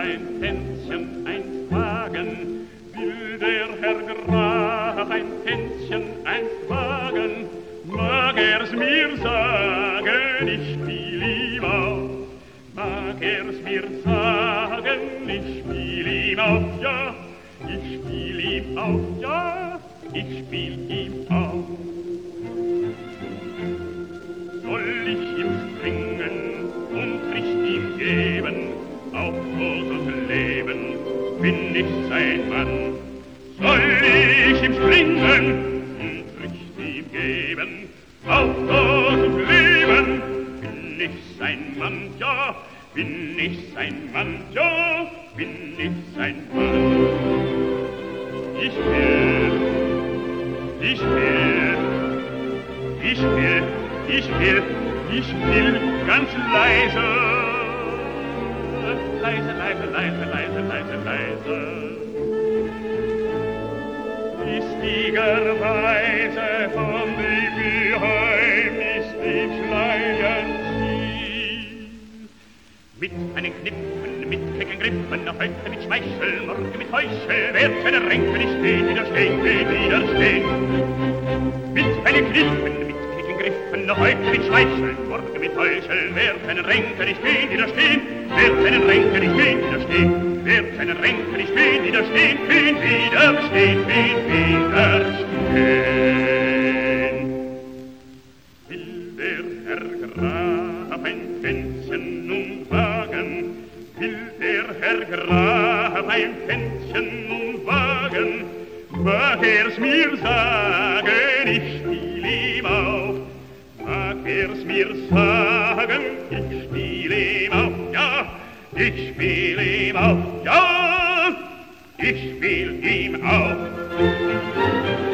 ein Tänzchen einst wagen, will der Herr Graf ein Tänzchen einst wagen, mag er's mir sagen, ich spiel ihm auf. Mag er's mir sagen, ich spiel ihm auf, ja, ich spiel ihm auf, ja, ich spiel ihm auf. Soll ich ihm springen und Richt ihm geben, auf Tod und Leben bin ich sein Mann. Soll ich ihm springen und Richt ihm geben, auf Tod und Leben bin ich sein Mann, ja, bin ich sein Mann, ja, bin ich sein Mann. Ich will, ich will, ich will, ich will, ich will ganz leise, leise, leise, leise, leise, leise, leise, listigerweise von dem Geheimnis dem Schleiern ziehen. Mit meinen Kniffen, mit kecken Griffen, heute mit Schmeichel, morgen mit Heuchel, wer seine Ränke nicht steht, widerstehen, widerstehen. Mit meinen Kniffen, mit kecken Griffen, heute mit Schmeichel, morgen mit Heuchel, wer seine Ränke nicht steht, widerstehen, wer seine Ränke nicht steht, widerstehen, wer seine Ränke nicht steht, widerstehen, wen widerstehen, wen widerstehen. Will der Herr Graf ein Tänzchen nun wagen, will der Herr Graf ein Tänzchen nun wagen, mag er's mir sagen, ich spiel ihm auf, mag er's mir sagen, ich spiel ihm auf, ja, ich spiel ihm auf, ja, ich spiel ihm auf.